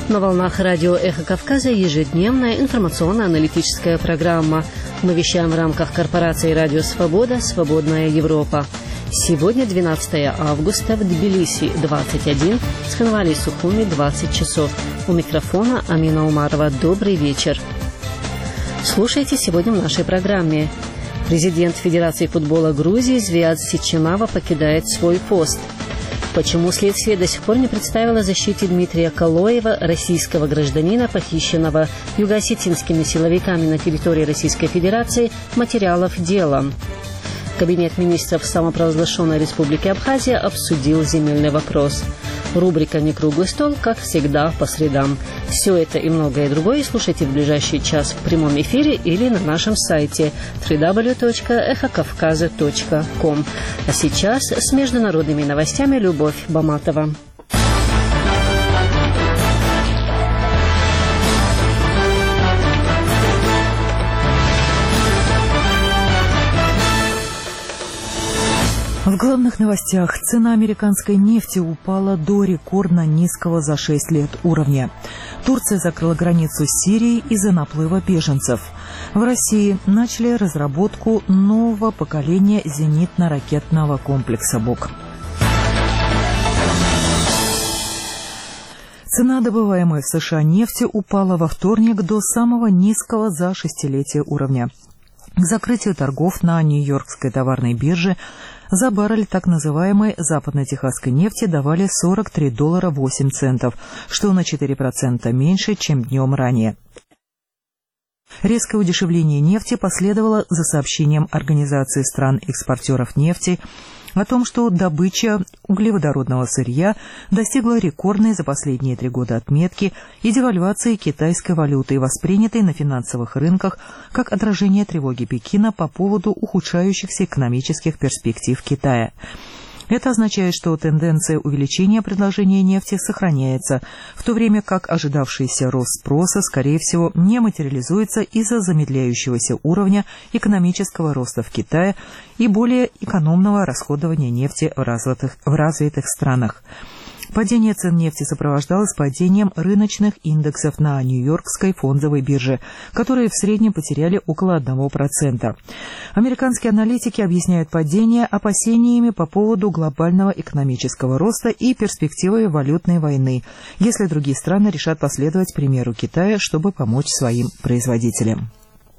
На волнах радио «Эхо Кавказа» ежедневная информационно-аналитическая программа. Мы вещаем в рамках корпорации «Радио Свобода. Свободная Европа». Сегодня 12 августа, в Тбилиси 21, в Сханвали Сухуми 20 часов. У микрофона Амина Умарова. Добрый вечер. Слушайте сегодня в нашей программе. Президент Федерации футбола Грузии Звиад Сичимава покидает свой пост. Почему следствие до сих пор не представило защите Дмитрия Калоева, российского гражданина, похищенного юго-осетинскими силовиками на территории Российской Федерации, материалов дела? Кабинет министров самопровозглашенной Республики Абхазия обсудил земельный вопрос. Рубрика «Не круглый стол», как всегда, по средам. Все это и многое другое слушайте в ближайший час в прямом эфире или на нашем сайте www.эхокавказа.ком. А сейчас с международными новостями Любовь Баматова. В главных новостях: цена американской нефти упала до рекордно низкого за 6 лет уровня. Турция закрыла границу с Сирией из-за наплыва беженцев. В России начали разработку нового поколения зенитно-ракетного комплекса «Бук». Цена добываемой в США нефти упала во вторник до самого низкого за шестилетие уровня. К закрытию торгов на Нью-Йоркской товарной бирже за баррель так называемой западно-техасской нефти давали $43.08, что на 4% меньше, чем днем ранее. Резкое удешевление нефти последовало за сообщением Организации стран-экспортеров нефти о том, что добыча углеводородного сырья достигла рекордной за последние 3 года отметки, и девальвации китайской валюты, воспринятой на финансовых рынках как отражение тревоги Пекина по поводу ухудшающихся экономических перспектив Китая. Это означает, что тенденция увеличения предложения нефти сохраняется, в то время как ожидавшийся рост спроса, скорее всего, не материализуется из-за замедляющегося уровня экономического роста в Китае и более экономного расходования нефти в развитых странах. Падение цен нефти сопровождалось падением рыночных индексов на Нью-Йоркской фондовой бирже, которые в среднем потеряли около 1%. Американские аналитики объясняют падение опасениями по поводу глобального экономического роста и перспективой валютной войны, если другие страны решат последовать примеру Китая, чтобы помочь своим производителям.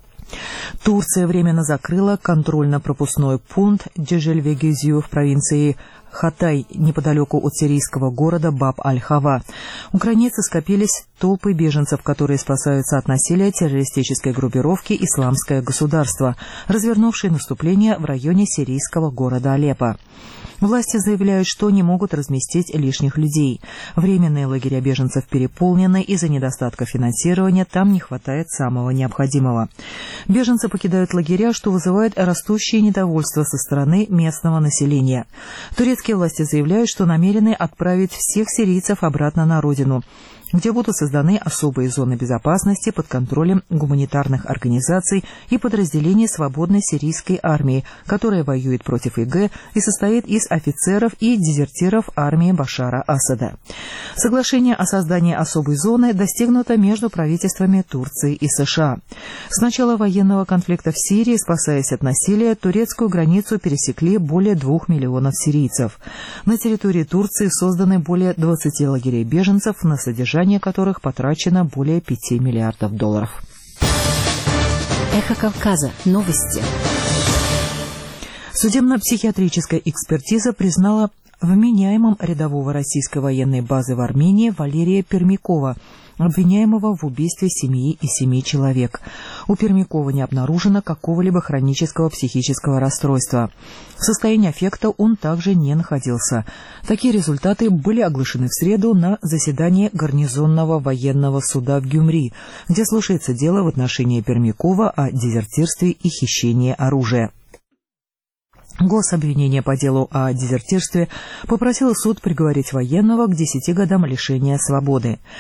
Турция временно закрыла контрольно-пропускной пункт Джежель-Вегезю в провинции Хатай, неподалеку от сирийского города Баб-аль-Хава. У границы скопились толпы беженцев, которые спасаются от насилия террористической группировки «Исламское государство», развернувшей наступление в районе сирийского города Алеппо. Власти заявляют, что не могут разместить лишних людей. Временные лагеря беженцев переполнены из-за недостатка финансирования, там не хватает самого необходимого. Беженцы покидают лагеря, что вызывает растущее недовольство со стороны местного населения. Турецкие власти заявляют, что намерены отправить всех сирийцев обратно на родину, где будут созданы особые зоны безопасности под контролем гуманитарных организаций и подразделений свободной сирийской армии, которая воюет против ИГ и состоит из офицеров и дезертиров армии Башара Асада. Соглашение о создании особой зоны достигнуто между правительствами Турции и США. С начала военного конфликта в Сирии, спасаясь от насилия, турецкую границу пересекли более 2 миллионов сирийцев. На территории Турции созданы более 20 лагерей беженцев, на содержание которых потрачено более $5 миллиардов. Эхо Кавказа. Новости. Судебно-психиатрическая экспертиза признала вменяемым рядового российской военной базы в Армении Валерия Пермякова, обвиняемого в убийстве семьи и 7 человек. У Пермякова не обнаружено какого-либо хронического психического расстройства. В состоянии аффекта он также не находился. Такие результаты были оглашены в среду на заседании гарнизонного военного суда в Гюмри, где слушается дело в отношении Пермякова о дезертирстве и хищении оружия. Гособвинение по делу о дезертирстве попросило суд приговорить военного к 10 годам лишения свободы.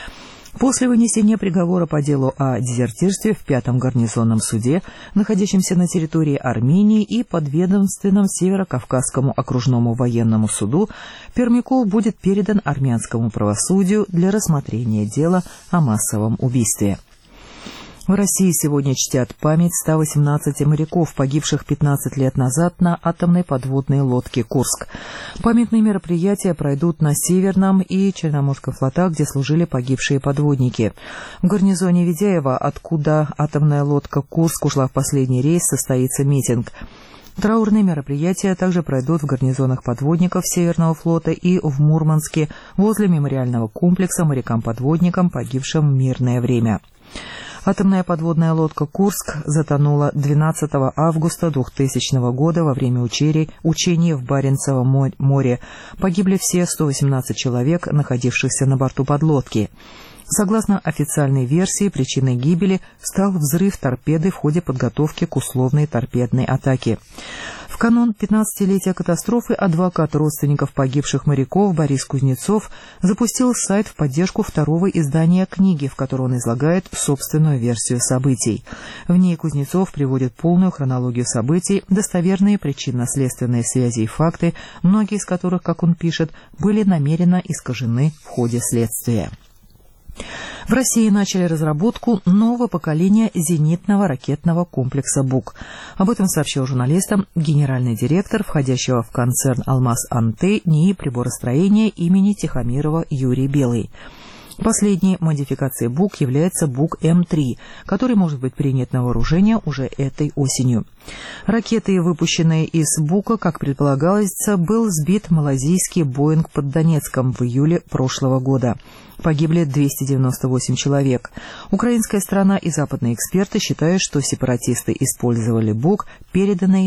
После вынесения приговора по делу о дезертирстве в 5-м гарнизонном суде, находящемся на территории Армении и подведомственном Северо-Кавказскому окружному военному суду, Пермяков будет передан армянскому правосудию для рассмотрения дела о массовом убийстве. В России сегодня чтят память 118 моряков, погибших 15 лет назад на атомной подводной лодке «Курск». Памятные мероприятия пройдут на Северном и Черноморском флотах, где служили погибшие подводники. В гарнизоне Ведяева, откуда атомная лодка «Курск» ушла в последний рейс, состоится митинг. Траурные мероприятия также пройдут в гарнизонах подводников Северного флота и в Мурманске возле мемориального комплекса морякам-подводникам, погибшим в мирное время. Атомная подводная лодка «Курск» затонула 12 августа 2000 года во время учений в Баренцевом море. Погибли все 118 человек, находившихся на борту подлодки. Согласно официальной версии, причиной гибели стал взрыв торпеды в ходе подготовки к условной торпедной атаке. В канун 15-летия катастрофы адвокат родственников погибших моряков Борис Кузнецов запустил сайт в поддержку второго издания книги, в которой он излагает собственную версию событий. В ней Кузнецов приводит полную хронологию событий, достоверные причинно-следственные связи и факты, многие из которых, как он пишет, были намеренно искажены в ходе следствия. В России начали разработку нового поколения зенитного ракетного комплекса «Бук». Об этом сообщил журналистам генеральный директор, входящего в концерн «Алмаз-Антей» НИИ приборостроения имени Тихомирова Юрий Белый. Последней модификацией «Бук» является «Бук М3», который может быть принят на вооружение уже этой осенью. Ракеты, выпущенные из «Бука», как предполагалось, был сбит малазийский «Боинг» под Донецком в июле прошлого года. Погибли 298 человек. Украинская сторона и западные эксперты считают, что сепаратисты использовали «Бук», переданный